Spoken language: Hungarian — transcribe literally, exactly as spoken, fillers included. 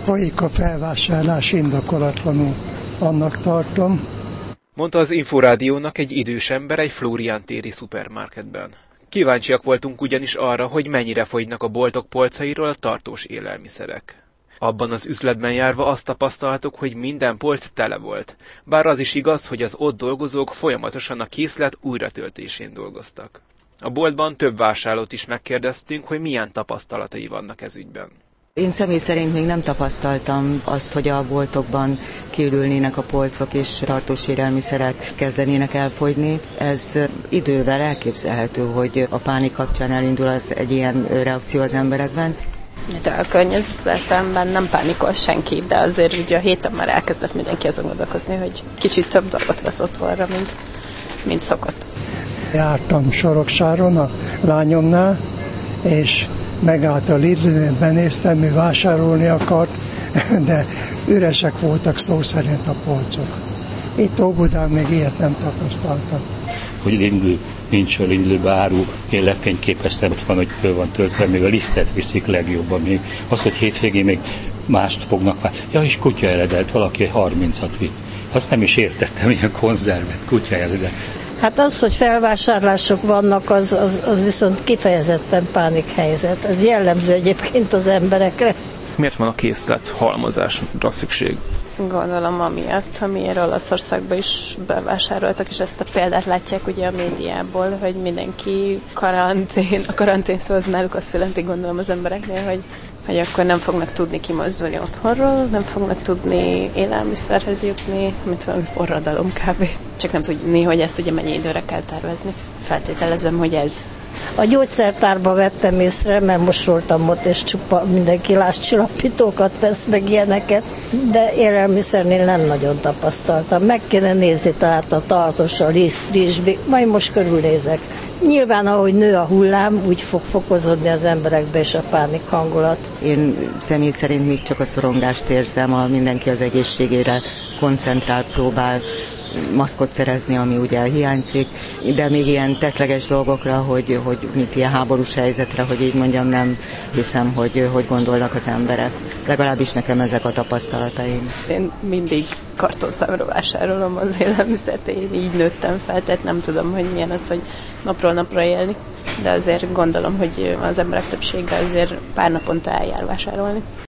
Folyik a felvásárlás indokolatlanul, annak tartom. Mondta az Inforádiónak egy idős ember egy Flórián téri szupermarketben. Kíváncsiak voltunk ugyanis arra, hogy mennyire fogynak a boltok polcairól a tartós élelmiszerek. Abban az üzletben járva azt tapasztaltuk, hogy minden polc tele volt. Bár az is igaz, hogy az ott dolgozók folyamatosan a készlet újratöltésén dolgoztak. A boltban több vásárlót is megkérdeztünk, hogy milyen tapasztalatai vannak ez ügyben. Én személy szerint még nem tapasztaltam azt, hogy a boltokban kiürülnének a polcok és tartós élelmiszerek kezdenének elfogyni. Ez idővel elképzelhető, hogy a pánik kapcsán elindul az egy ilyen reakció az emberekben. De a környezetemben nem pánikol senki, de azért ugye a héten már elkezdett mindenki azon gondolkozni, hogy kicsit több dolgot vesz otthonra, mint, mint szokott. Jártam Soroksáron a lányomnál, és megállt a Lidl-nél, benéztem, mi vásárolni akart, de üresek voltak szó szerint a polcok. Itt Óbudán még ilyet nem tapasztaltam. Hogy Lidl, nincs a Lidl-be áru, én lefényképeztem, ott van, hogy föl van töltve, még a lisztet viszik legjobban még. Az, hogy hétvégén még mást fognak vár. Ja, és kutya eredelt, valaki harmincat vitt. Azt nem is értettem, ilyen konzervet, kutya eredelt. Hát az, hogy felvásárlások vannak, az, az, az viszont kifejezetten pánikhelyzet. Ez jellemző egyébként az emberekre. Miért van a készlet halmozásra szükség? Gondolom amiatt, amiért Olaszországban is bevásároltak, és ezt a példát látják ugye a médiából, hogy mindenki karantén, a karantén szó az náluk azt jelenti, gondolom az embereknél, hogy, hogy akkor nem fognak tudni kimozdulni otthonról, nem fognak tudni élelmiszerhez jutni, mint valami forradalom kb. Csak nem tudni, hogy ezt ugye mennyi időre kell tervezni. Feltételezem, hogy ez. A gyógyszertárba vettem észre, mert most voltam ott, és csupa mindenki lázcsillapítókat vesz, meg ilyeneket, de élelmiszernél nem nagyon tapasztaltam. Meg kéne nézni tehát a tartós, a liszt, rizsbi, majd most körülnézek. Nyilván, ahogy nő a hullám, úgy fog fokozódni az emberekbe és a pánik hangulat. Én személy szerint még csak a szorongást érzem, a mindenki az egészségére koncentrál, próbál maszkot szerezni, ami ugye hiányzik, de még ilyen tettleges dolgokra, hogy, hogy mint ilyen háborús helyzetre, hogy így mondjam, nem hiszem, hogy, hogy gondolnak az emberek. Legalábbis nekem ezek a tapasztalataim. Én mindig kartonszámra vásárolom az élelmiszert, én így nőttem fel, tehát nem tudom, hogy milyen az, hogy napról napra élni, de azért gondolom, hogy az emberek többsége azért pár naponta eljár vásárolni.